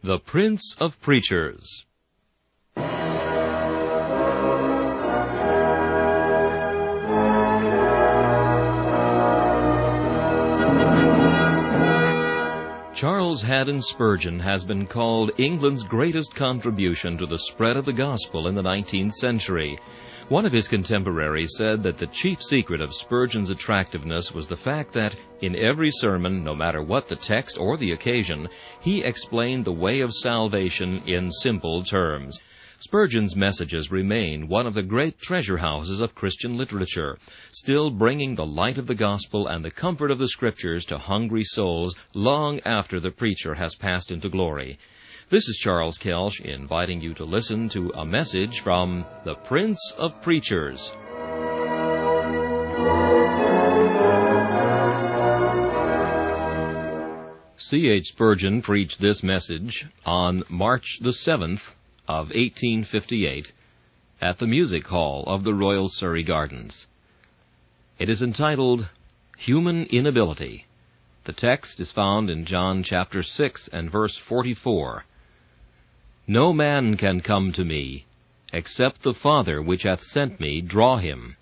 The Prince of Preachers. Charles Haddon Spurgeon has been called England's greatest contribution to the spread of the gospel in the 19th century. One of his contemporaries said that the chief secret of Spurgeon's attractiveness was the fact that, in every sermon, no matter what the text or the occasion, he explained the way of salvation in simple terms. Spurgeon's messages remain one of the great treasure houses of Christian literature, still bringing the light of the gospel and the comfort of the Scriptures to hungry souls long after the preacher has passed into glory. This is Charles Kelsch inviting you to listen to a message from the Prince of Preachers. C.H. Spurgeon preached this message on March the 7th of 1858 at the Music Hall of the Royal Surrey Gardens. It is entitled, Human Inability. The text is found in John chapter 6 and verse 44. No man can come to me, except the Father which hath sent me draw him.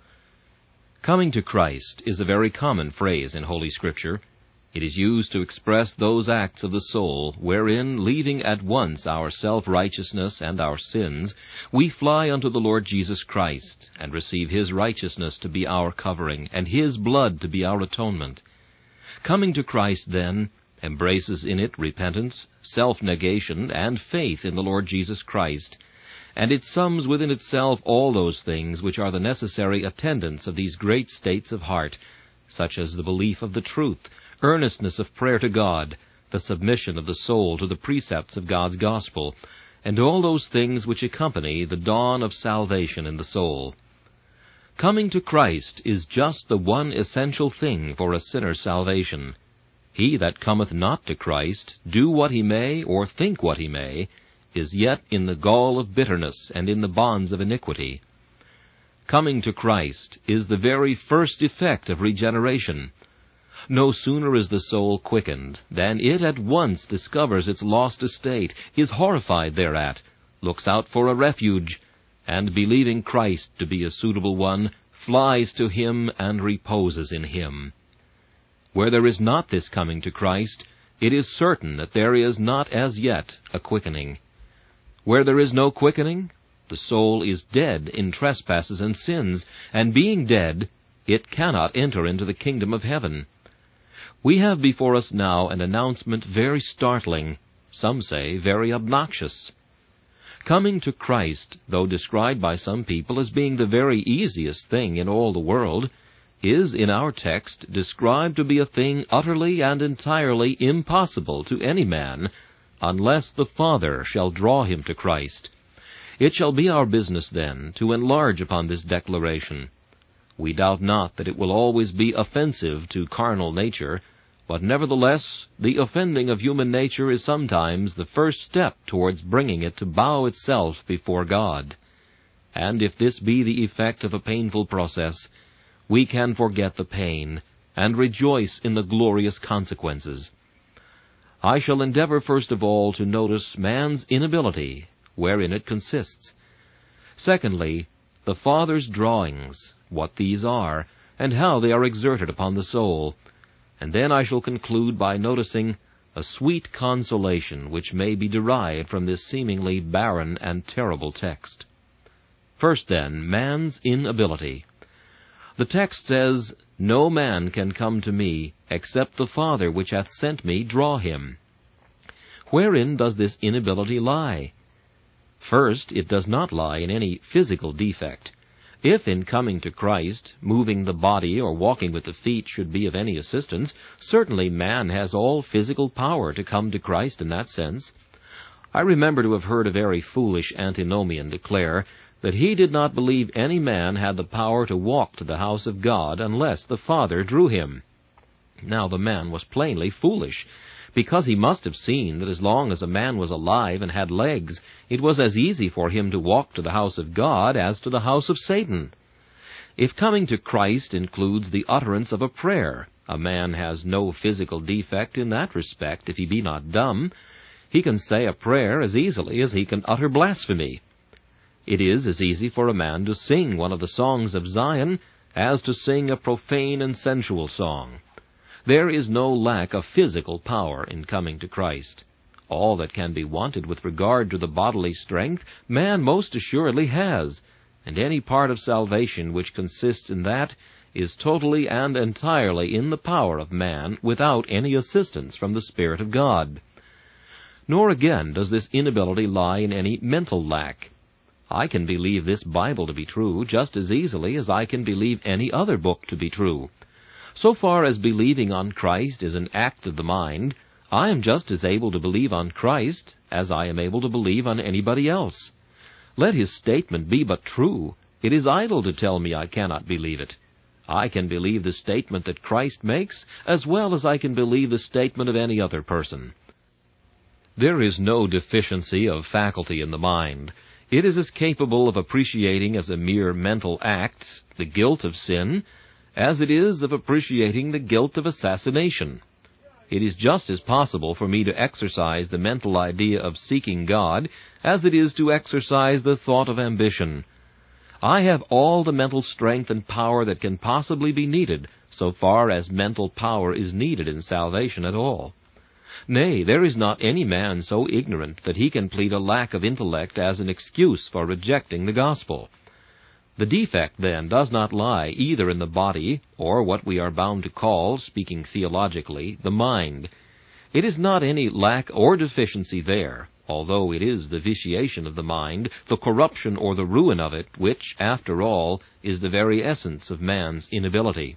Coming to Christ is a very common phrase in Holy Scripture. It is used to express those acts of the soul wherein, leaving at once our self-righteousness and our sins, we fly unto the Lord Jesus Christ, and receive His righteousness to be our covering, and His blood to be our atonement. Coming to Christ, then, embraces in it repentance, self-negation, and faith in the Lord Jesus Christ, and it sums within itself all those things which are the necessary attendants of these great states of heart, such as the belief of the truth, earnestness of prayer to God, the submission of the soul to the precepts of God's gospel, and all those things which accompany the dawn of salvation in the soul. Coming to Christ is just the one essential thing for a sinner's salvation. He that cometh not to Christ, do what he may, or think what he may, is yet in the gall of bitterness and in the bonds of iniquity. Coming to Christ is the very first effect of regeneration. No sooner is the soul quickened than it at once discovers its lost estate, is horrified thereat, looks out for a refuge, and believing Christ to be a suitable one, flies to Him and reposes in Him. Where there is not this coming to Christ, it is certain that there is not as yet a quickening. Where there is no quickening, the soul is dead in trespasses and sins, and being dead, it cannot enter into the kingdom of heaven. We have before us now an announcement very startling, some say very obnoxious. Coming to Christ, though described by some people as being the very easiest thing in all the world, is in our text described to be a thing utterly and entirely impossible to any man, unless the Father shall draw him to Christ. It shall be our business, then, to enlarge upon this declaration. We doubt not that it will always be offensive to carnal nature, but nevertheless the offending of human nature is sometimes the first step towards bringing it to bow itself before God. And if this be the effect of a painful process, we can forget the pain and rejoice in the glorious consequences. I shall endeavor first of all to notice man's inability, wherein it consists. Secondly, the Father's drawings, what these are, and how they are exerted upon the soul. And then I shall conclude by noticing a sweet consolation which may be derived from this seemingly barren and terrible text. First, then, man's inability. The text says, No man can come to me, except the Father which hath sent me draw him. Wherein does this inability lie? First, it does not lie in any physical defect. If in coming to Christ, moving the body or walking with the feet should be of any assistance, certainly man has all physical power to come to Christ in that sense. I remember to have heard a very foolish antinomian declare that he did not believe any man had the power to walk to the house of God unless the Father drew him. Now the man was plainly foolish, because he must have seen that as long as a man was alive and had legs, it was as easy for him to walk to the house of God as to the house of Satan. If coming to Christ includes the utterance of a prayer, a man has no physical defect in that respect if he be not dumb. He can say a prayer as easily as he can utter blasphemy. It is as easy for a man to sing one of the songs of Zion as to sing a profane and sensual song. There is no lack of physical power in coming to Christ. All that can be wanted with regard to the bodily strength, man most assuredly has, and any part of salvation which consists in that is totally and entirely in the power of man without any assistance from the Spirit of God. Nor again does this inability lie in any mental lack. I can believe this Bible to be true just as easily as I can believe any other book to be true. So far as believing on Christ is an act of the mind, I am just as able to believe on Christ as I am able to believe on anybody else. Let his statement be but true, it is idle to tell me I cannot believe it. I can believe the statement that Christ makes as well as I can believe the statement of any other person. There is no deficiency of faculty in the mind. It is as capable of appreciating as a mere mental act the guilt of sin as it is of appreciating the guilt of assassination. It is just as possible for me to exercise the mental idea of seeking God as it is to exercise the thought of ambition. I have all the mental strength and power that can possibly be needed, so far as mental power is needed in salvation at all. Nay, there is not any man so ignorant that he can plead a lack of intellect as an excuse for rejecting the gospel. The defect, then, does not lie either in the body, or what we are bound to call, speaking theologically, the mind. It is not any lack or deficiency there, although it is the vitiation of the mind, the corruption or the ruin of it, which, after all, is the very essence of man's inability.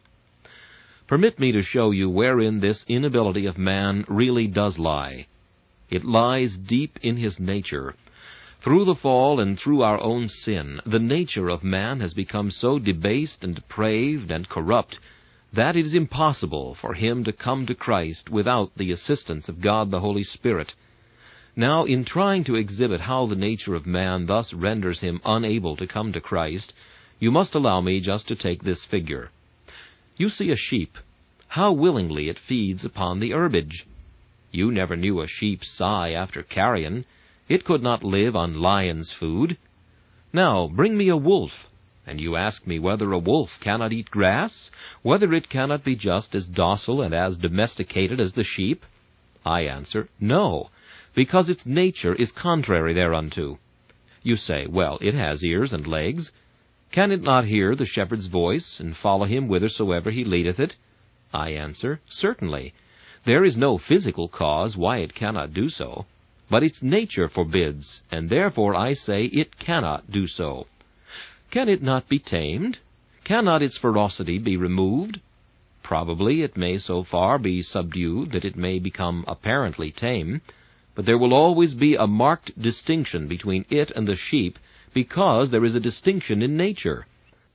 Permit me to show you wherein this inability of man really does lie. It lies deep in his nature. Through the fall and through our own sin, the nature of man has become so debased and depraved and corrupt that it is impossible for him to come to Christ without the assistance of God the Holy Spirit. Now, in trying to exhibit how the nature of man thus renders him unable to come to Christ, you must allow me just to take this figure. You see a sheep. How willingly it feeds upon the herbage. You never knew a sheep sigh after carrion. It could not live on lion's food. Now, bring me a wolf, and you ask me whether a wolf cannot eat grass, whether it cannot be just as docile and as domesticated as the sheep? I answer, no, because its nature is contrary thereunto. You say, well, it has ears and legs. Can it not hear the shepherd's voice, and follow him whithersoever he leadeth it? I answer, certainly. There is no physical cause why it cannot do so. But its nature forbids, and therefore I say it cannot do so. Can it not be tamed? Cannot its ferocity be removed? Probably it may so far be subdued that it may become apparently tame, but there will always be a marked distinction between it and the sheep, because there is a distinction in nature.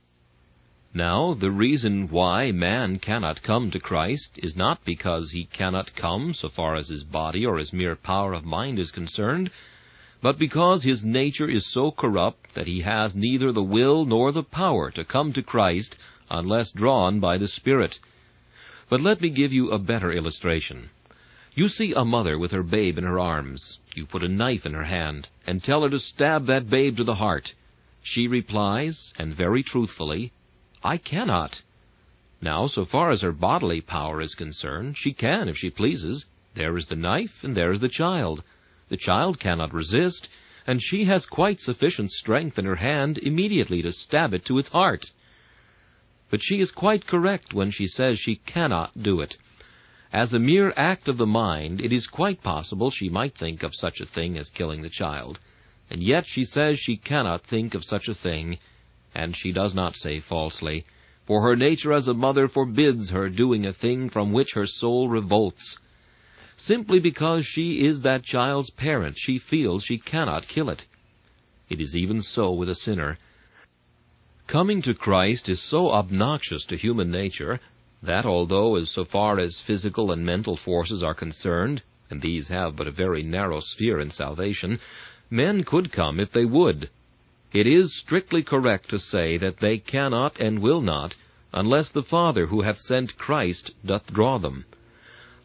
Now, the reason why man cannot come to Christ is not because he cannot come so far as his body or his mere power of mind is concerned, but because his nature is so corrupt that he has neither the will nor the power to come to Christ unless drawn by the Spirit. But let me give you a better illustration. You see a mother with her babe in her arms. You put a knife in her hand and tell her to stab that babe to the heart. She replies, and very truthfully, I cannot. Now, so far as her bodily power is concerned, she can if she pleases. There is the knife, and there is the child. The child cannot resist, and she has quite sufficient strength in her hand immediately to stab it to its heart. But she is quite correct when she says she cannot do it. As a mere act of the mind, it is quite possible she might think of such a thing as killing the child, and yet she says she cannot think of such a thing, and she does not say falsely, for her nature as a mother forbids her doing a thing from which her soul revolts. Simply because she is that child's parent, she feels she cannot kill it. It is even so with a sinner. Coming to Christ is so obnoxious to human nature that although, as so far as physical and mental forces are concerned, and these have but a very narrow sphere in salvation, men could come if they would. It is strictly correct to say that they cannot and will not, unless the Father who hath sent Christ doth draw them.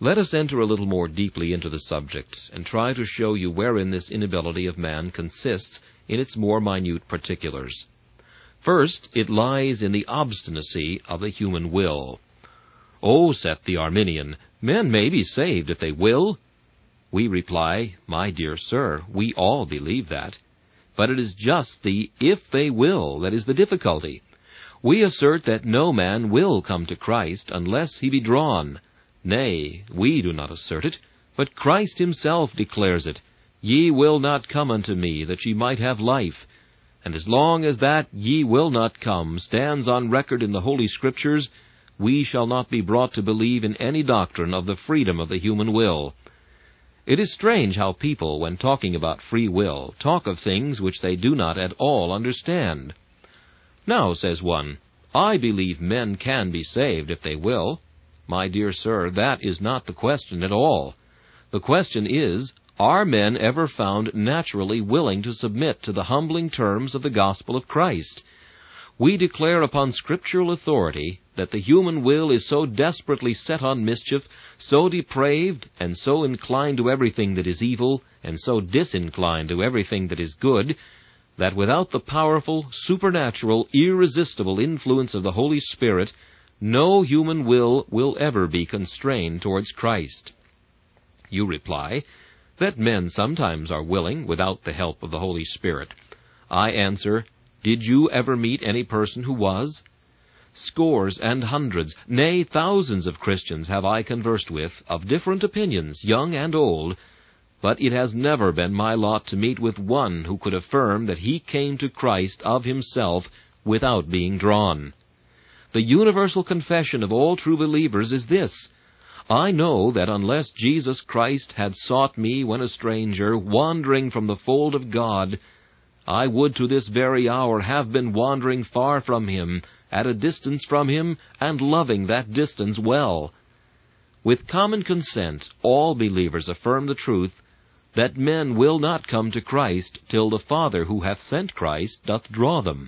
Let us enter a little more deeply into the subject, and try to show you wherein this inability of man consists in its more minute particulars. First, it lies in the obstinacy of the human will. "Oh," saith the Arminian, "men may be saved if they will." We reply, "My dear sir, we all believe that. But it is just the if they will that is the difficulty. We assert that no man will come to Christ unless he be drawn. Nay, we do not assert it, but Christ himself declares it. Ye will not come unto me, that ye might have life. And as long as that ye will not come stands on record in the Holy Scriptures, we shall not be brought to believe in any doctrine of the freedom of the human will. It is strange how people, when talking about free will, talk of things which they do not at all understand. Now, says one, I believe men can be saved if they will. My dear sir, that is not the question at all. The question is, are men ever found naturally willing to submit to the humbling terms of the gospel of Christ? We declare upon scriptural authority that the human will is so desperately set on mischief, so depraved, and so inclined to everything that is evil, and so disinclined to everything that is good, that without the powerful, supernatural, irresistible influence of the Holy Spirit, no human will ever be constrained towards Christ. You reply that men sometimes are willing without the help of the Holy Spirit. I answer, did you ever meet any person who was? Scores and hundreds, nay, thousands of Christians have I conversed with, of different opinions, young and old, but it has never been my lot to meet with one who could affirm that he came to Christ of himself without being drawn. The universal confession of all true believers is this: I know that unless Jesus Christ had sought me when a stranger, wandering from the fold of God, I would to this very hour have been wandering far from him, at a distance from him, and loving that distance well. With common consent, all believers affirm the truth that men will not come to Christ till the Father who hath sent Christ doth draw them.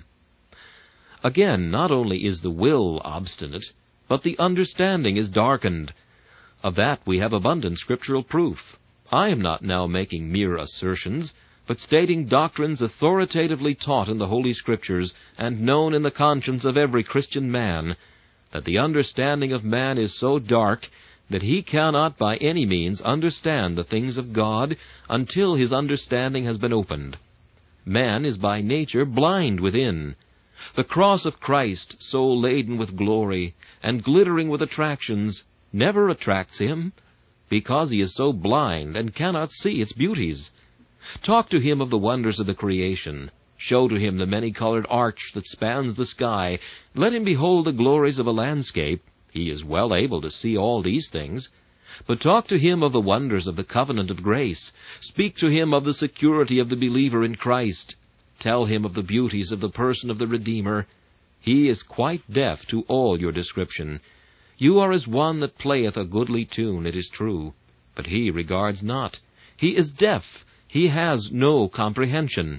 Again, not only is the will obstinate, but the understanding is darkened. Of that we have abundant scriptural proof. I am not now making mere assertions, but stating doctrines authoritatively taught in the Holy Scriptures and known in the conscience of every Christian man, that the understanding of man is so dark that he cannot by any means understand the things of God until his understanding has been opened. Man is by nature blind within. The cross of Christ, so laden with glory and glittering with attractions, never attracts him, because he is so blind and cannot see its beauties. Talk to him of the wonders of the creation. Show to him the many-colored arch that spans the sky. Let him behold the glories of a landscape. He is well able to see all these things. But talk to him of the wonders of the covenant of grace. Speak to him of the security of the believer in Christ. Tell him of the beauties of the person of the Redeemer. He is quite deaf to all your description. You are as one that playeth a goodly tune, it is true, but he regards not. He is deaf. He has no comprehension.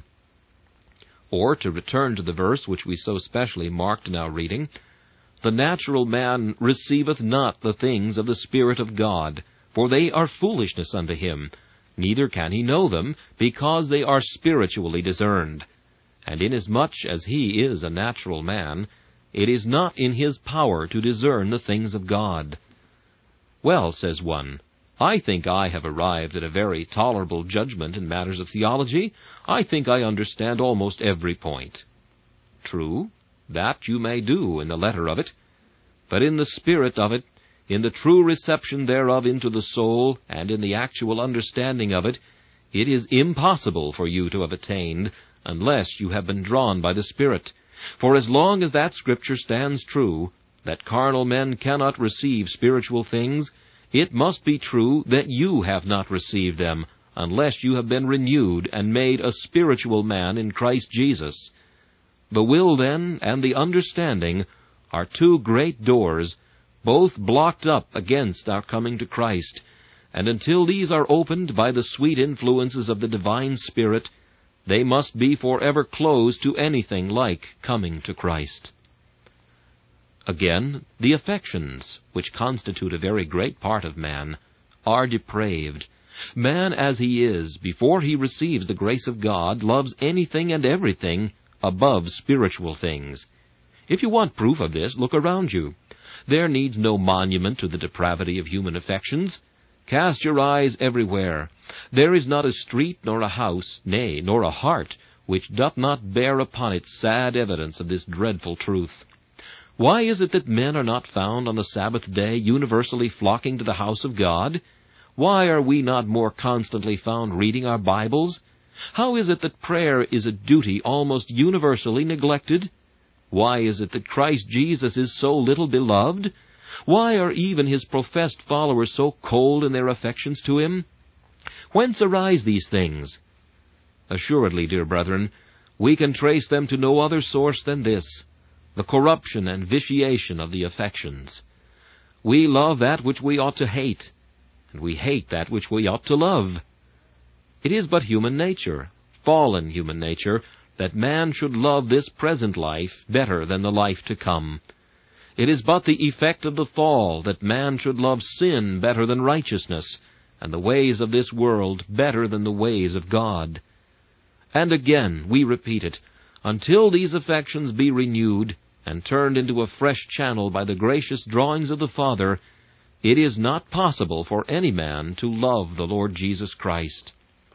Or, to return to the verse which we so specially marked in our reading, the natural man receiveth not the things of the Spirit of God, for they are foolishness unto him, neither can he know them, because they are spiritually discerned. And inasmuch as he is a natural man, it is not in his power to discern the things of God. Well, says one, I think I have arrived at a very tolerable judgment in matters of theology. I think I understand almost every point. True, that you may do in the letter of it, but in the spirit of it, in the true reception thereof into the soul, and in the actual understanding of it, it is impossible for you to have attained, unless you have been drawn by the Spirit. For as long as that Scripture stands true, that carnal men cannot receive spiritual things, it must be true that you have not received them, unless you have been renewed and made a spiritual man in Christ Jesus. The will, then, and the understanding are two great doors, both blocked up against our coming to Christ, and until these are opened by the sweet influences of the divine Spirit, they must be forever closed to anything like coming to Christ. Again, the affections, which constitute a very great part of man, are depraved. Man as he is, before he receives the grace of God, loves anything and everything above spiritual things. If you want proof of this, look around you. There needs no monument to the depravity of human affections. Cast your eyes everywhere. There is not a street nor a house, nay, nor a heart, which doth not bear upon it sad evidence of this dreadful truth. Why is it that men are not found on the Sabbath day universally flocking to the house of God? Why are we not more constantly found reading our Bibles? How is it that prayer is a duty almost universally neglected? Why is it that Christ Jesus is so little beloved? Why are even his professed followers so cold in their affections to him? Whence arise these things? Assuredly, dear brethren, we can trace them to no other source than this, the corruption and vitiation of the affections. We love that which we ought to hate, and we hate that which we ought to love. It is but human nature, fallen human nature, that man should love this present life better than the life to come. It is but the effect of the fall that man should love sin better than righteousness, and the ways of this world better than the ways of God. And again, we repeat it, until these affections be renewed and turned into a fresh channel by the gracious drawings of the Father, it is not possible for any man to love the Lord Jesus Christ.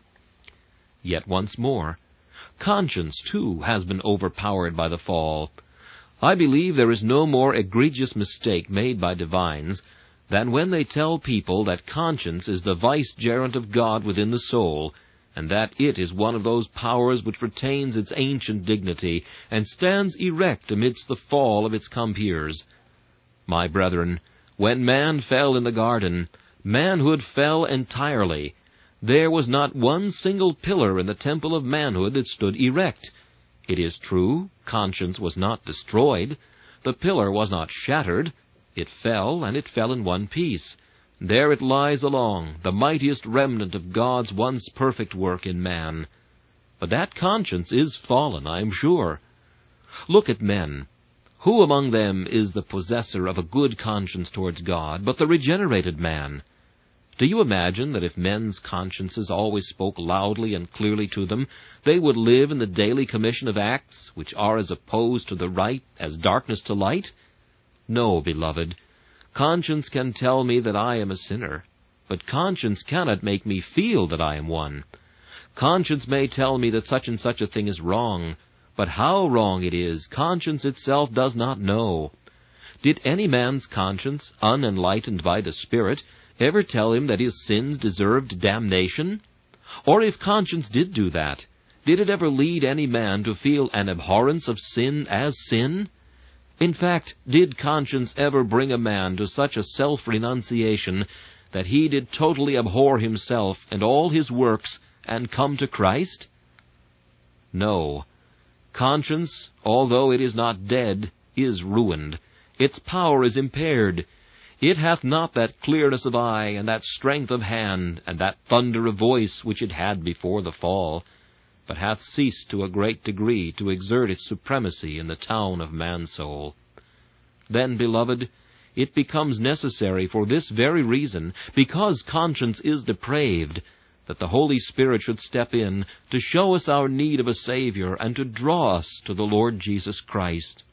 Yet once more, conscience, too, has been overpowered by the fall. I believe there is no more egregious mistake made by divines than when they tell people that conscience is the vicegerent of God within the soul, and that it is one of those powers which retains its ancient dignity and stands erect amidst the fall of its compeers. My brethren, when man fell in the garden, manhood fell entirely. There was not one single pillar in the temple of manhood that stood erect. It is true, conscience was not destroyed. The pillar was not shattered. It fell, and it fell in one piece. There it lies along, the mightiest remnant of God's once perfect work in man. But that conscience is fallen, I am sure. Look at men. Who among them is the possessor of a good conscience towards God but the regenerated man? Do you imagine that if men's consciences always spoke loudly and clearly to them, they would live in the daily commission of acts which are as opposed to the right as darkness to light? No, beloved. Conscience can tell me that I am a sinner, but conscience cannot make me feel that I am one. Conscience may tell me that such and such a thing is wrong, but how wrong it is, conscience itself does not know. Did any man's conscience, unenlightened by the Spirit, ever tell him that his sins deserved damnation? Or if conscience did do that, did it ever lead any man to feel an abhorrence of sin as sin? In fact, did conscience ever bring a man to such a self-renunciation that he did totally abhor himself and all his works and come to Christ? No. Conscience, although it is not dead, is ruined. Its power is impaired. It hath not that clearness of eye, and that strength of hand, and that thunder of voice which it had before the fall, but hath ceased to a great degree to exert its supremacy in the town of man's soul. Then, beloved, it becomes necessary for this very reason, because conscience is depraved, that the Holy Spirit should step in to show us our need of a Savior and to draw us to the Lord Jesus Christ.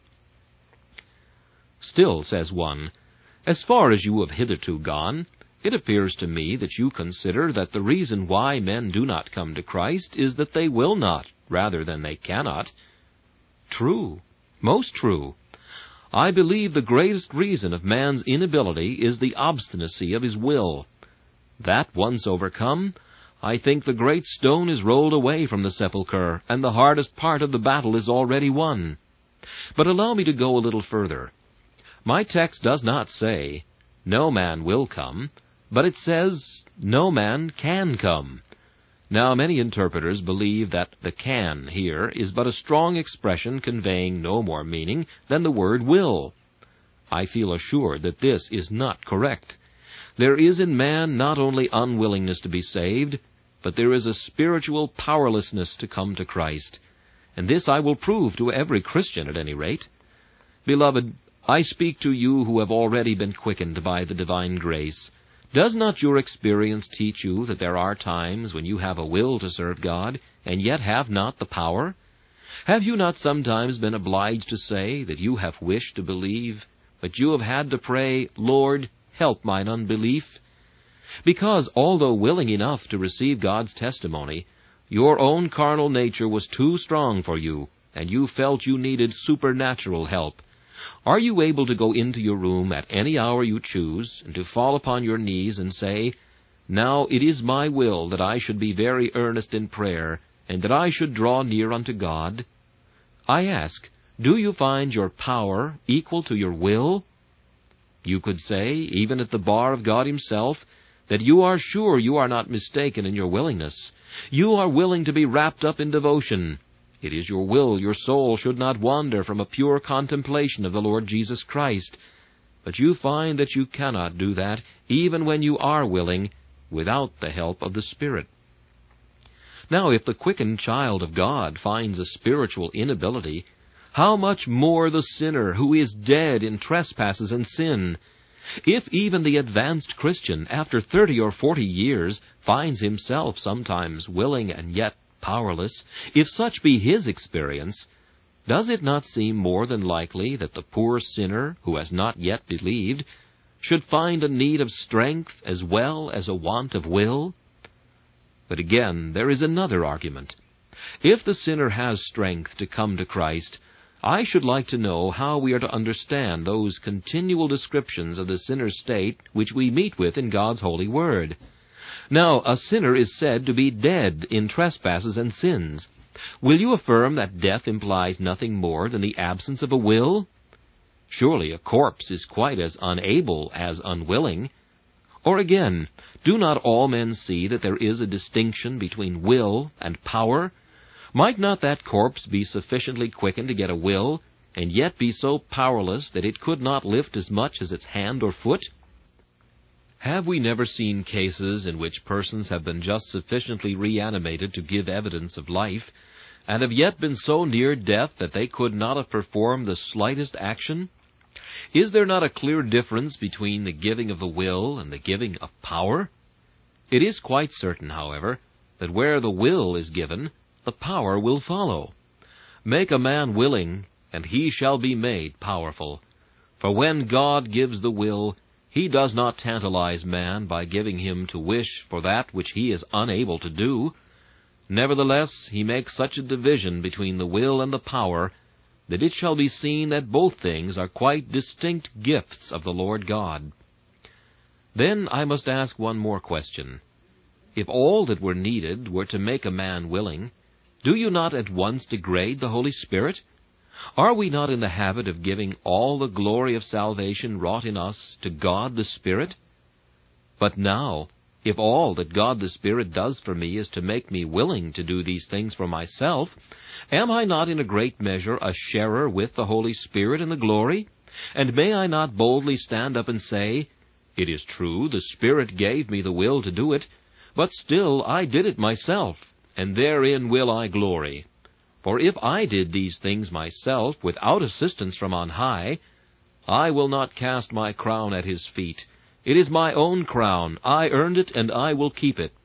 Still, says one, as far as you have hitherto gone, it appears to me that you consider that the reason why men do not come to Christ is that they will not, rather than they cannot. True, most true. I believe the greatest reason of man's inability is the obstinacy of his will. That once overcome, I think the great stone is rolled away from the sepulchre, and the hardest part of the battle is already won. But allow me to go a little further. My text does not say, no man will come, but it says, no man can come. Now, many interpreters believe that the can here is but a strong expression conveying no more meaning than the word will. I feel assured that this is not correct. There is in man not only unwillingness to be saved, but there is a spiritual powerlessness to come to Christ. And this I will prove to every Christian at any rate. Beloved, I speak to you who have already been quickened by the divine grace. Does not your experience teach you that there are times when you have a will to serve God, and yet have not the power? Have you not sometimes been obliged to say that you have wished to believe, but you have had to pray, "Lord, help mine unbelief"? Because, although willing enough to receive God's testimony, your own carnal nature was too strong for you, and you felt you needed supernatural help. Are you able to go into your room at any hour you choose, and to fall upon your knees and say, "Now it is my will that I should be very earnest in prayer, and that I should draw near unto God"? I ask, do you find your power equal to your will? You could say, even at the bar of God Himself, that you are sure you are not mistaken in your willingness. You are willing to be wrapped up in devotion. It is your will your soul should not wander from a pure contemplation of the Lord Jesus Christ. But you find that you cannot do that, even when you are willing, without the help of the Spirit. Now, if the quickened child of God finds a spiritual inability, how much more the sinner who is dead in trespasses and sin? If even the advanced Christian, after 30 or 40 years, finds himself sometimes willing and yet powerless, if such be his experience, does it not seem more than likely that the poor sinner, who has not yet believed, should find a need of strength as well as a want of will? But again, there is another argument. If the sinner has strength to come to Christ, I should like to know how we are to understand those continual descriptions of the sinner's state which we meet with in God's holy word. Now, a sinner is said to be dead in trespasses and sins. Will you affirm that death implies nothing more than the absence of a will? Surely a corpse is quite as unable as unwilling. Or again, do not all men see that there is a distinction between will and power? Might not that corpse be sufficiently quickened to get a will, and yet be so powerless that it could not lift as much as its hand or foot? Have we never seen cases in which persons have been just sufficiently reanimated to give evidence of life, and have yet been so near death that they could not have performed the slightest action? Is there not a clear difference between the giving of the will and the giving of power? It is quite certain, however, that where the will is given, the power will follow. Make a man willing, and he shall be made powerful. For when God gives the will, He does not tantalize man by giving him to wish for that which he is unable to do. Nevertheless, He makes such a division between the will and the power that it shall be seen that both things are quite distinct gifts of the Lord God. Then I must ask one more question. If all that were needed were to make a man willing, do you not at once degrade the Holy Spirit? Are we not in the habit of giving all the glory of salvation wrought in us to God the Spirit? But now, if all that God the Spirit does for me is to make me willing to do these things for myself, am I not in a great measure a sharer with the Holy Spirit in the glory? And may I not boldly stand up and say, "It is true, the Spirit gave me the will to do it, but still I did it myself, and therein will I glory. For if I did these things myself without assistance from on high, I will not cast my crown at His feet. It is my own crown. I earned it, and I will keep it."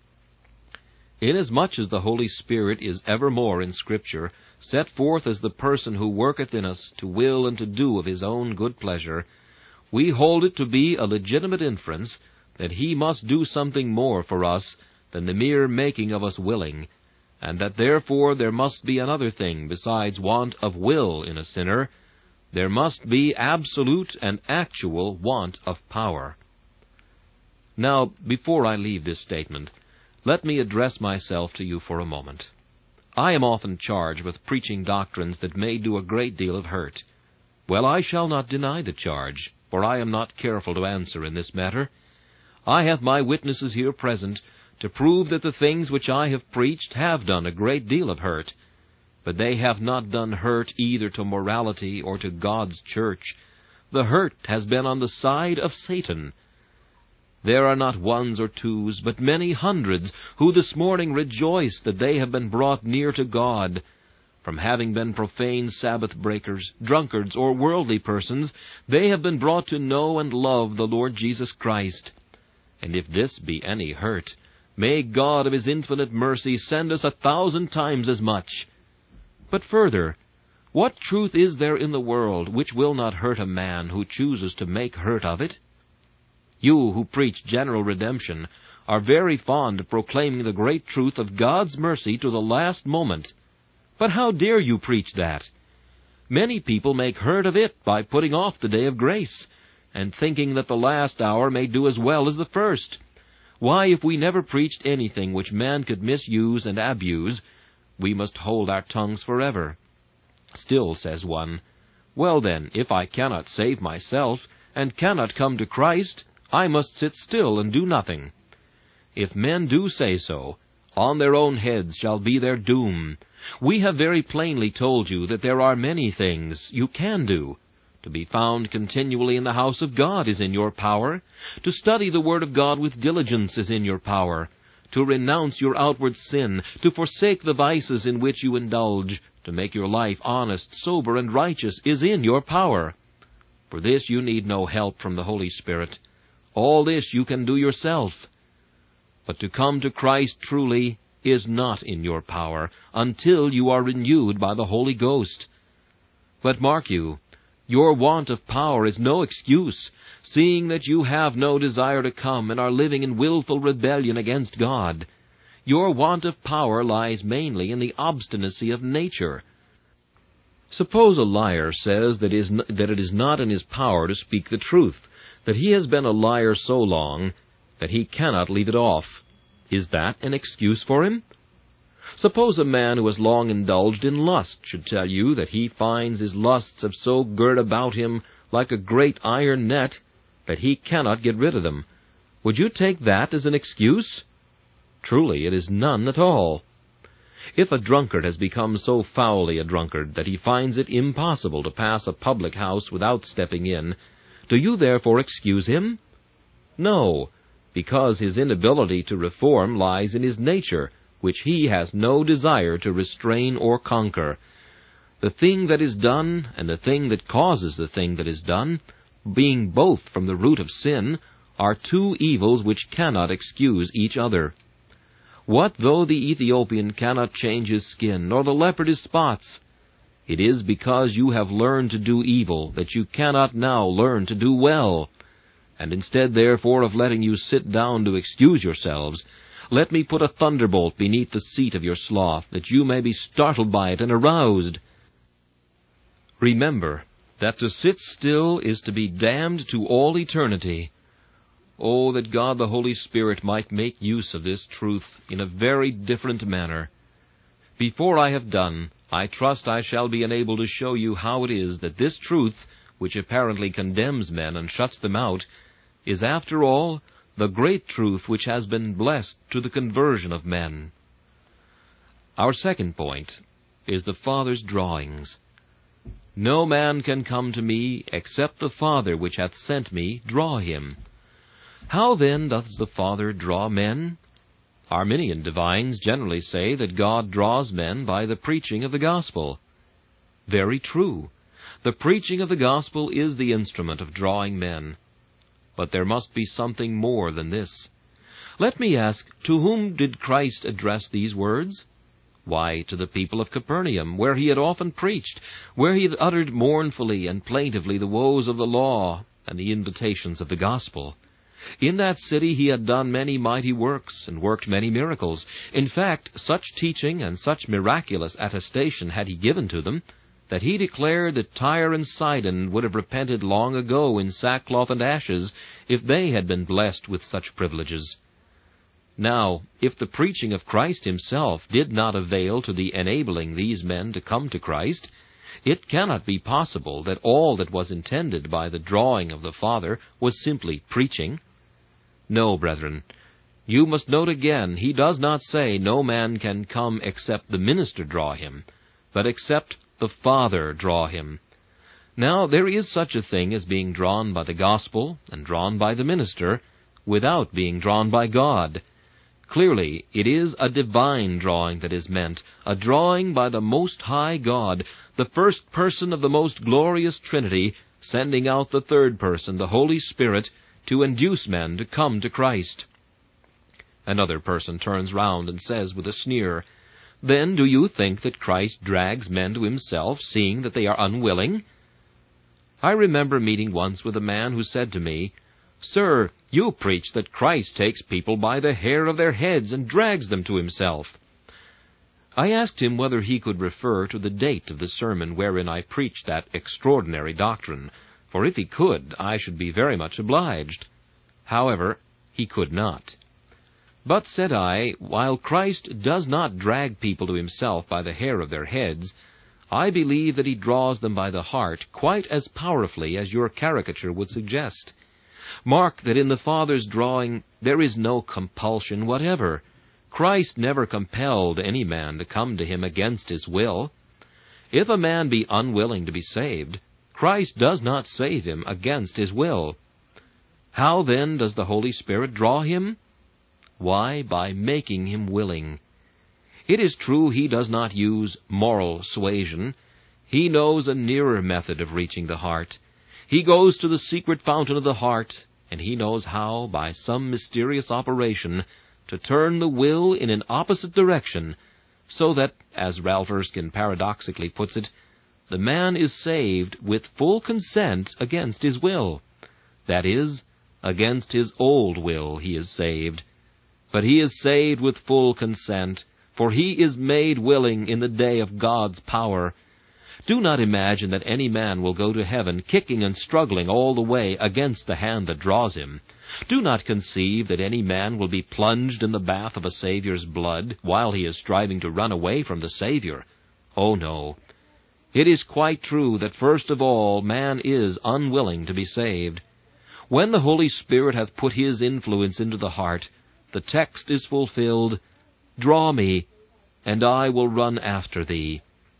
Inasmuch as the Holy Spirit is evermore in Scripture set forth as the person who worketh in us to will and to do of His own good pleasure, we hold it to be a legitimate inference that He must do something more for us than the mere making of us willing, and that therefore there must be another thing besides want of will in a sinner. There must be absolute and actual want of power. Now, before I leave this statement, let me address myself to you for a moment. I am often charged with preaching doctrines that may do a great deal of hurt. Well, I shall not deny the charge, for I am not careful to answer in this matter. I have my witnesses here present to prove that the things which I have preached have done a great deal of hurt, but they have not done hurt either to morality or to God's church. The hurt has been on the side of Satan. There are not ones or twos, but many hundreds, who this morning rejoice that they have been brought near to God. From having been profane Sabbath breakers, drunkards, or worldly persons, they have been brought to know and love the Lord Jesus Christ. And if this be any hurt, may God of his infinite mercy send us 1,000 times as much. But further, what truth is there in the world which will not hurt a man who chooses to make hurt of it? You who preach general redemption are very fond of proclaiming the great truth of God's mercy to the last moment. But how dare you preach that? Many people make hurt of it by putting off the day of grace, and thinking that the last hour may do as well as the first. Why, if we never preached anything which man could misuse and abuse, we must hold our tongues forever. Still, says one, well then, if I cannot save myself, and cannot come to Christ, I must sit still and do nothing. If men do say so, on their own heads shall be their doom. We have very plainly told you that there are many things you can do. To be found continually in the house of God is in your power. To study the Word of God with diligence is in your power. To renounce your outward sin, to forsake the vices in which you indulge, to make your life honest, sober, and righteous is in your power. For this you need no help from the Holy Spirit. All this you can do yourself. But to come to Christ truly is not in your power until you are renewed by the Holy Ghost. But mark you, your want of power is no excuse, seeing that you have no desire to come and are living in willful rebellion against God. Your want of power lies mainly in the obstinacy of nature. Suppose a liar says that it is not in his power to speak the truth, that he has been a liar so long that he cannot leave it off. Is that an excuse for him? Suppose a man who has long indulged in lust should tell you that he finds his lusts have so girt about him like a great iron net that he cannot get rid of them. Would you take that as an excuse? Truly, it is none at all. If a drunkard has become so foully a drunkard that he finds it impossible to pass a public house without stepping in, do you therefore excuse him? No, because his inability to reform lies in his nature, which he has no desire to restrain or conquer. The thing that is done, and the thing that causes the thing that is done, being both from the root of sin, are two evils which cannot excuse each other. What though the Ethiopian cannot change his skin, nor the leopard his spots? It is because you have learned to do evil that you cannot now learn to do well. And instead, therefore, of letting you sit down to excuse yourselves, let me put a thunderbolt beneath the seat of your sloth, that you may be startled by it and aroused. Remember that to sit still is to be damned to all eternity. Oh, that God the Holy Spirit might make use of this truth in a very different manner. Before I have done, I trust I shall be enabled to show you how it is that this truth, which apparently condemns men and shuts them out, is after all the great truth which has been blessed to the conversion of men. Our second point is the Father's drawings. No man can come to me except the Father which hath sent me draw him. How then doth the Father draw men? Arminian divines generally say that God draws men by the preaching of the gospel. Very true. The preaching of the gospel is the instrument of drawing men. But there must be something more than this. Let me ask, to whom did Christ address these words? Why, to the people of Capernaum, where he had often preached, where he had uttered mournfully and plaintively the woes of the law and the invitations of the gospel. In that city he had done many mighty works, and worked many miracles. In fact, such teaching and such miraculous attestation had he given to them, that he declared that Tyre and Sidon would have repented long ago in sackcloth and ashes if they had been blessed with such privileges. Now, if the preaching of Christ himself did not avail to the enabling these men to come to Christ, it cannot be possible that all that was intended by the drawing of the Father was simply preaching. No, brethren, you must note again, he does not say no man can come except the minister draw him, but except the Father draw him. Now, there is such a thing as being drawn by the gospel and drawn by the minister, without being drawn by God. Clearly, it is a divine drawing that is meant, a drawing by the Most High God, the first person of the most glorious Trinity, sending out the third person, the Holy Spirit, to induce men to come to Christ." Another person turns round and says with a sneer, "Then do you think that Christ drags men to himself, seeing that they are unwilling?" I remember meeting once with a man who said to me, "Sir, you preach that Christ takes people by the hair of their heads and drags them to himself." I asked him whether he could refer to the date of the sermon wherein I preached that extraordinary doctrine, for if he could, I should be very much obliged. However, he could not. "But," said I, "while Christ does not drag people to himself by the hair of their heads, I believe that he draws them by the heart quite as powerfully as your caricature would suggest. Mark that in the Father's drawing there is no compulsion whatever. Christ never compelled any man to come to him against his will. If a man be unwilling to be saved, Christ does not save him against his will. How then does the Holy Spirit draw him? Why, by making him willing. It is true he does not use moral suasion. He knows a nearer method of reaching the heart. He goes to the secret fountain of the heart, and he knows how, by some mysterious operation, to turn the will in an opposite direction, so that, as Ralph Erskine paradoxically puts it, the man is saved with full consent against his will. That is, against his old will he is saved. But he is saved with full consent, for he is made willing in the day of God's power. Do not imagine that any man will go to heaven kicking and struggling all the way against the hand that draws him. Do not conceive that any man will be plunged in the bath of a Saviour's blood while he is striving to run away from the Savior. Oh, no. It is quite true that first of all man is unwilling to be saved. When the Holy Spirit hath put his influence into the heart, the text is fulfilled, "Draw me, and I will run after thee."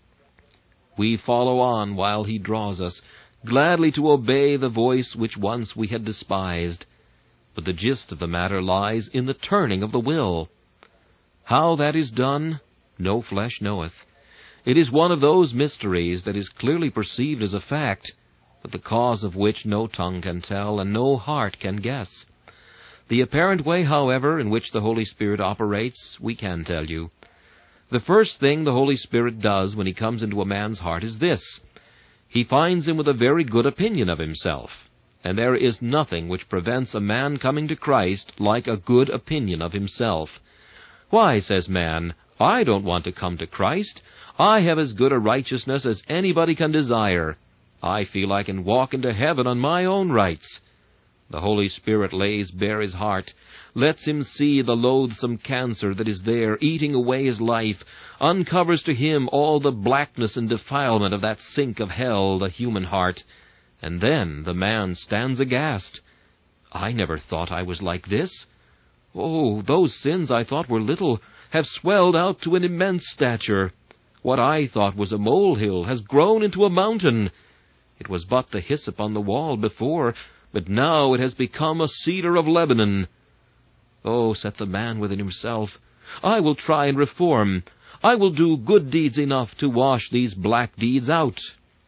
We follow on while he draws us, gladly to obey the voice which once we had despised. But the gist of the matter lies in the turning of the will. How that is done, no flesh knoweth. It is one of those mysteries that is clearly perceived as a fact, but the cause of which no tongue can tell and no heart can guess. The apparent way, however, in which the Holy Spirit operates, we can tell you. The first thing the Holy Spirit does when he comes into a man's heart is this. He finds him with a very good opinion of himself, and there is nothing which prevents a man coming to Christ like a good opinion of himself. "Why," says man, "I don't want to come to Christ. I have as good a righteousness as anybody can desire. I feel I can walk into heaven on my own rights." The Holy Spirit lays bare his heart, lets him see the loathsome cancer that is there eating away his life, uncovers to him all the blackness and defilement of that sink of hell, the human heart, and then the man stands aghast. "I never thought I was like this. Oh, those sins I thought were little have swelled out to an immense stature. What I thought was a molehill has grown into a mountain. It was but the hyssop on the wall before, but now it has become a cedar of Lebanon." Oh, saith the man within himself, "I will try and reform. I will do good deeds enough to wash these black deeds out."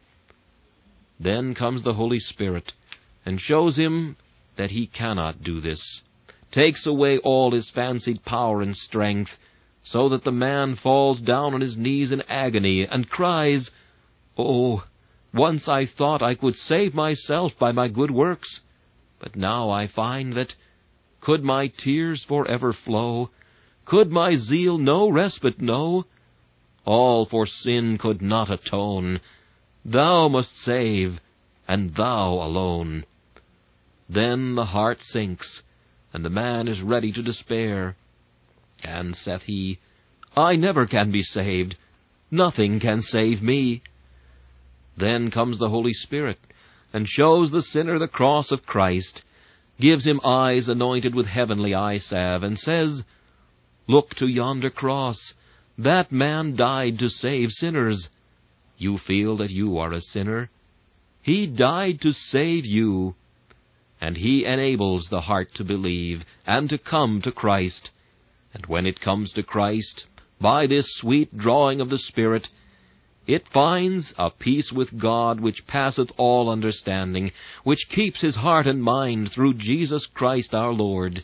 Then comes the Holy Spirit, and shows him that he cannot do this, takes away all his fancied power and strength, so that the man falls down on his knees in agony, and cries, "Oh, once I thought I could save myself by my good works, but now I find that, could my tears forever flow, could my zeal no respite know, all for sin could not atone. Thou must save, and thou alone." Then the heart sinks, and the man is ready to despair. And saith he, "I never can be saved. Nothing can save me." Then comes the Holy Spirit, and shows the sinner the cross of Christ, gives him eyes anointed with heavenly eye salve, and says, "Look to yonder cross. That man died to save sinners. You feel that you are a sinner. He died to save you." And he enables the heart to believe, and to come to Christ. And when it comes to Christ, by this sweet drawing of the Spirit, It finds a peace with God which passeth all understanding, which keeps his heart and mind through Jesus Christ our Lord.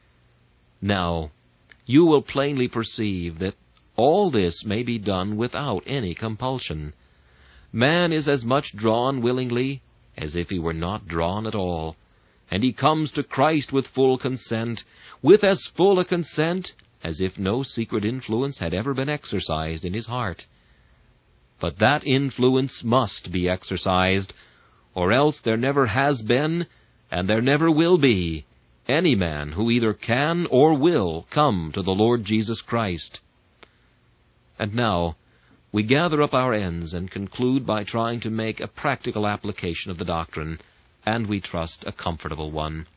Now, you will plainly perceive that all this may be done without any compulsion. Man is as much drawn willingly as if he were not drawn at all, and he comes to Christ with full consent, with as full a consent as if no secret influence had ever been exercised in his heart. But that influence must be exercised, or else there never has been, and there never will be, any man who either can or will come to the Lord Jesus Christ. And now, we gather up our ends and conclude by trying to make a practical application of the doctrine, and we trust a comfortable one.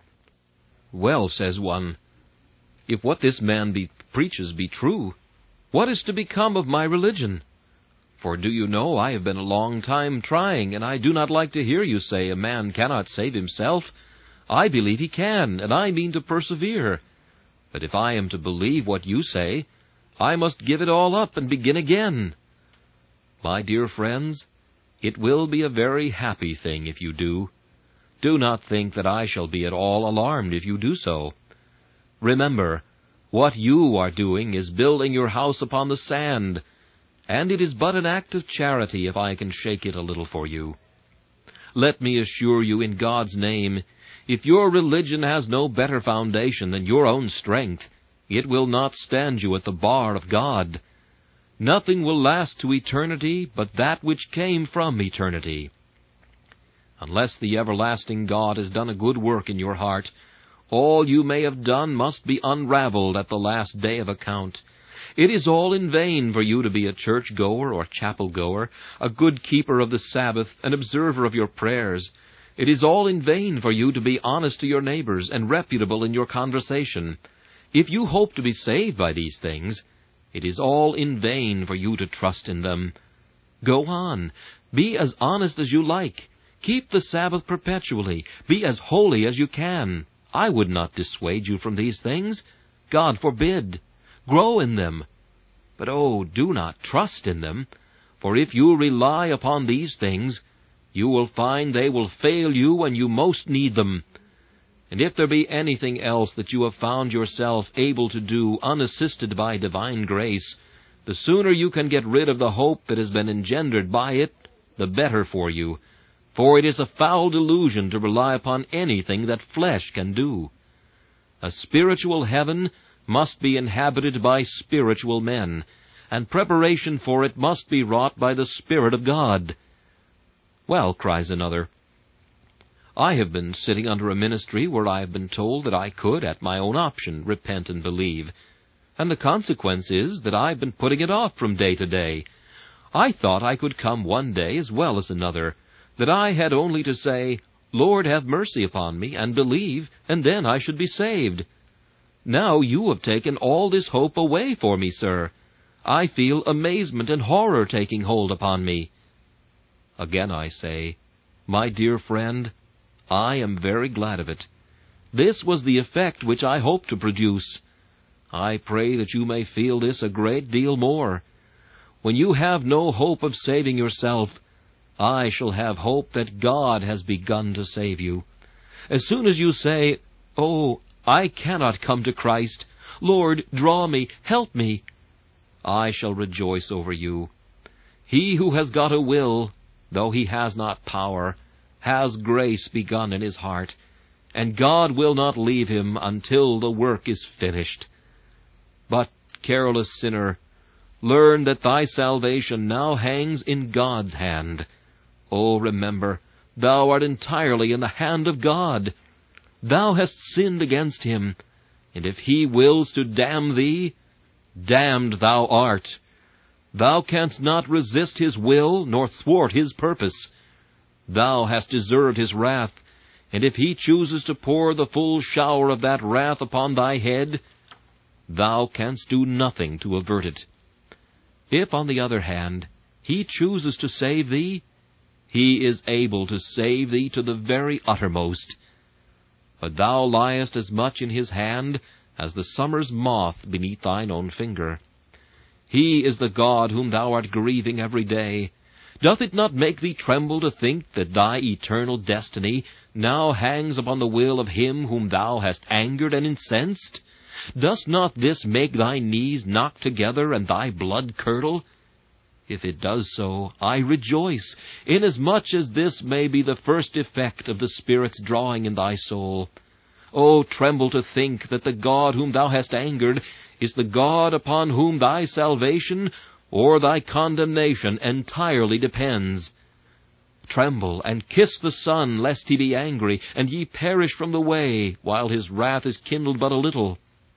Well, says one, if what this man preaches be true, what is to become of my religion? For do you know, I have been a long time trying, and I do not like to hear you say a man cannot save himself. I believe he can, and I mean to persevere. But if I am to believe what you say, I must give it all up and begin again. My dear friends, it will be a very happy thing if you do. Do not think that I shall be at all alarmed if you do so. Remember, what you are doing is building your house upon the sand, and it is but an act of charity if I can shake it a little for you. Let me assure you in God's name, if your religion has no better foundation than your own strength, it will not stand you at the bar of God. Nothing will last to eternity but that which came from eternity. Unless the everlasting God has done a good work in your heart, all you may have done must be unraveled at the last day of account. It is all in vain for you to be a church-goer or chapel-goer, a good keeper of the Sabbath, an observer of your prayers. It is all in vain for you to be honest to your neighbors and reputable in your conversation. If you hope to be saved by these things, it is all in vain for you to trust in them. Go on. Be as honest as you like. Keep the Sabbath perpetually. Be as holy as you can. I would not dissuade you from these things. God forbid. Grow in them. But oh, do not trust in them, for if you rely upon these things, you will find they will fail you when you most need them. And if there be anything else that you have found yourself able to do unassisted by divine grace, the sooner you can get rid of the hope that has been engendered by it, the better for you. For it is a foul delusion to rely upon anything that flesh can do. A spiritual heaven must be inhabited by spiritual men, and preparation for it must be wrought by the Spirit of God. Well, cries another, I have been sitting under a ministry where I have been told that I could, at my own option, repent and believe, and the consequence is that I have been putting it off from day to day. I thought I could come one day as well as another, that I had only to say, Lord, have mercy upon me, and believe, and then I should be saved. Now you have taken all this hope away for me, sir. I feel amazement and horror taking hold upon me. Again I say, my dear friend, I am very glad of it. This was the effect which I hoped to produce. I pray that you may feel this a great deal more. When you have no hope of saving yourself, I shall have hope that God has begun to save you. As soon as you say, Oh, I cannot come to Christ. Lord, draw me, help me, I shall rejoice over you. He who has got a will, though he has not power, has grace begun in his heart, and God will not leave him until the work is finished. But, careless sinner, learn that thy salvation now hangs in God's hand. Oh, remember, thou art entirely in the hand of God. Thou hast sinned against him, and if he wills to damn thee, damned thou art. Thou canst not resist his will, nor thwart his purpose. Thou hast deserved his wrath, and if he chooses to pour the full shower of that wrath upon thy head, thou canst do nothing to avert it. If, on the other hand, he chooses to save thee, he is able to save thee to the very uttermost. But thou liest as much in his hand as the summer's moth beneath thine own finger. He is the God whom thou art grieving every day. Doth it not make thee tremble to think that thy eternal destiny now hangs upon the will of him whom thou hast angered and incensed? Does not this make thy knees knock together and thy blood curdle? If it does so, I rejoice, inasmuch as this may be the first effect of the Spirit's drawing in thy soul. O tremble to think that the God whom thou hast angered is the God upon whom thy salvation or thy condemnation entirely depends. Tremble and kiss the Son, lest he be angry, and ye perish from the way, while his wrath is kindled but a little.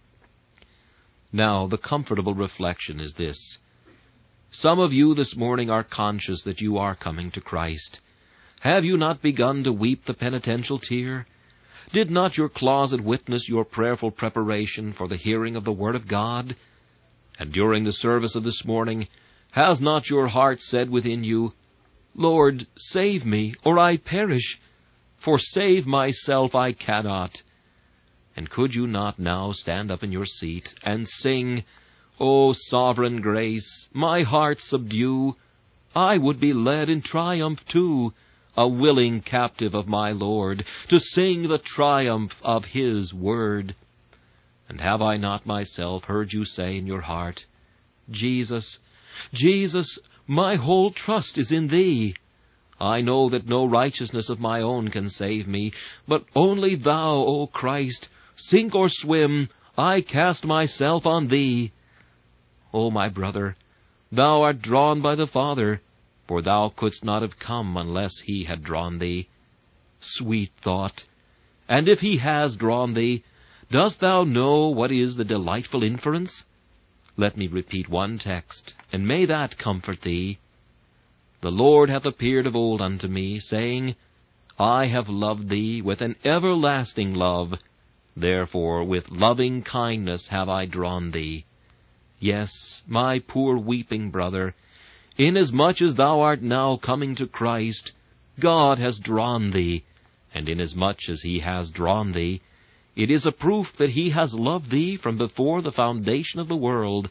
Now, the comfortable reflection is this. Some of you this morning are conscious that you are coming to Christ. Have you not begun to weep the penitential tear? Did not your closet witness your prayerful preparation for the hearing of the Word of God? And during the service of this morning, has not your heart said within you, Lord, save me, or I perish, for save myself I cannot? And could you not now stand up in your seat and sing, O sovereign grace, my heart subdue, I would be led in triumph too, a willing captive of my Lord, to sing the triumph of His word. And have I not myself heard you say in your heart, Jesus, Jesus, my whole trust is in Thee. I know that no righteousness of my own can save me, but only Thou, O Christ, sink or swim, I cast myself on Thee. O my brother, thou art drawn by the Father, for thou couldst not have come unless He had drawn thee. Sweet thought! And if He has drawn thee, dost thou know what is the delightful inference? Let me repeat one text, and may that comfort thee. The Lord hath appeared of old unto me, saying, I have loved thee with an everlasting love, therefore with loving kindness have I drawn thee. Yes, my poor weeping brother, inasmuch as thou art now coming to Christ, God has drawn thee, and inasmuch as He has drawn thee, it is a proof that He has loved thee from before the foundation of the world.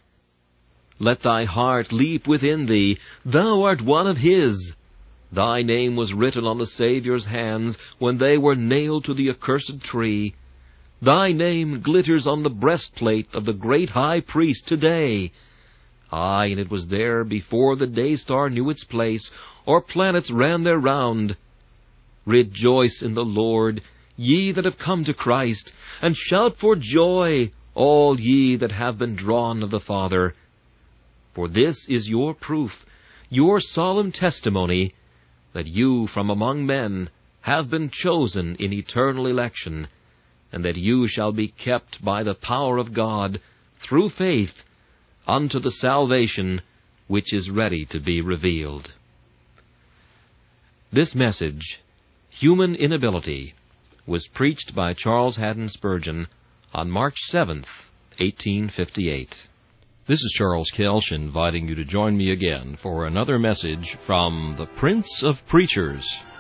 Let thy heart leap within thee, thou art one of His. Thy name was written on the Saviour's hands when they were nailed to the accursed tree. Thy name glitters on the breastplate of the great high priest today. Aye, and it was there before the day-star knew its place, or planets ran their round. Rejoice in the Lord, ye that have come to Christ, and shout for joy, all ye that have been drawn of the Father. For this is your proof, your solemn testimony, that you from among men have been chosen in eternal election, and that you shall be kept by the power of God, through faith, unto the salvation which is ready to be revealed. This message, Human Inability, was preached by Charles Haddon Spurgeon on March 7th, 1858. This is Charles Kelsch inviting you to join me again for another message from the Prince of Preachers.